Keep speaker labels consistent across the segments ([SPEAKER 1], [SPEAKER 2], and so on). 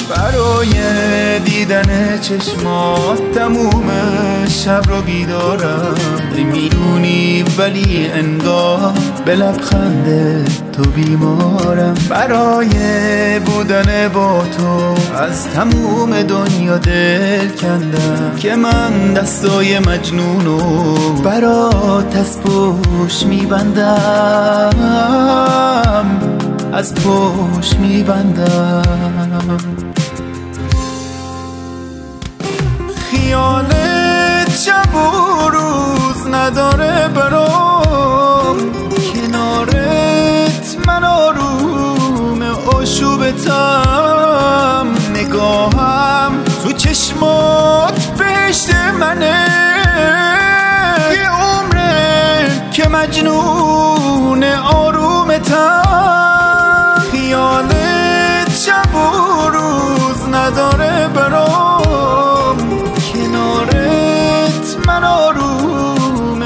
[SPEAKER 1] برای دیدن چشمات تموم شب رو بیدارم. میدونی ولی انگار به لبخند تو بیمارم. برای بودن با تو از تموم دنیا دل کندم که من دستای مجنونو برات از پشت میبندم، از پشت میبندم. خیالت شب و روز نداره برام، کنارت من آروم آشوبتم. نگاهم تو چشمات بهشت منه، یه عمره که مجنون آرومتم. خیالت شب و روز نداره برام، کنارت من آروم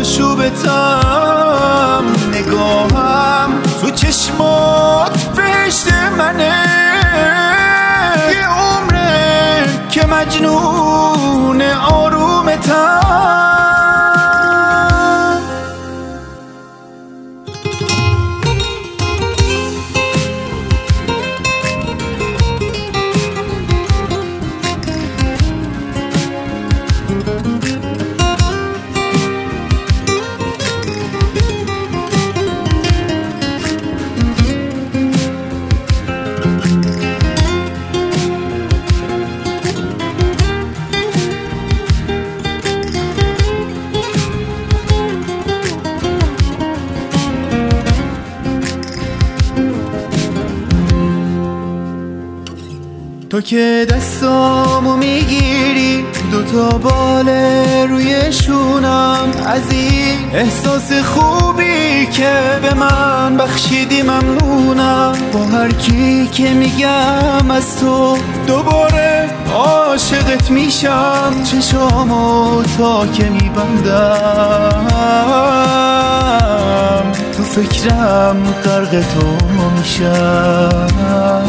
[SPEAKER 1] آشوبتم. نگاهم تو چشمات بهشت منه، یه عمره که مجنون آرومتم. تو که دستامو میگیری دوتا بال روی شونم، از این احساس خوبی که به من بخشیدی ممنونم. با هر کی که میگم از تو دوباره عاشقت میشم. چشامو تا که میبندم تو فکرم غرق تو میشم.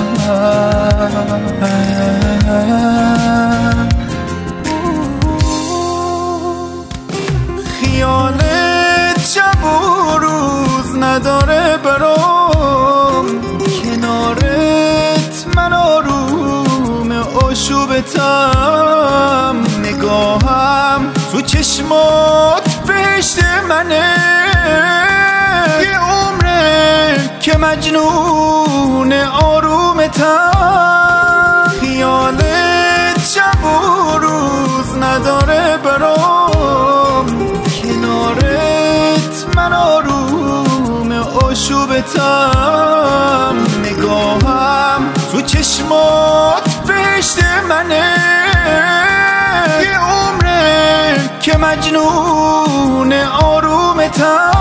[SPEAKER 1] خیالت شب و روز نداره برام، کنارت من آروم آشوبتم. نگاهم تو چشمات بهشت منه، یه عمره که مجنون آرومتم. خیالت شب و روز نداره برام، کنارت من آروم آشوبتم. نگاهم تو چشمات بهشت منه، یه عمره که مجنون آرومتم.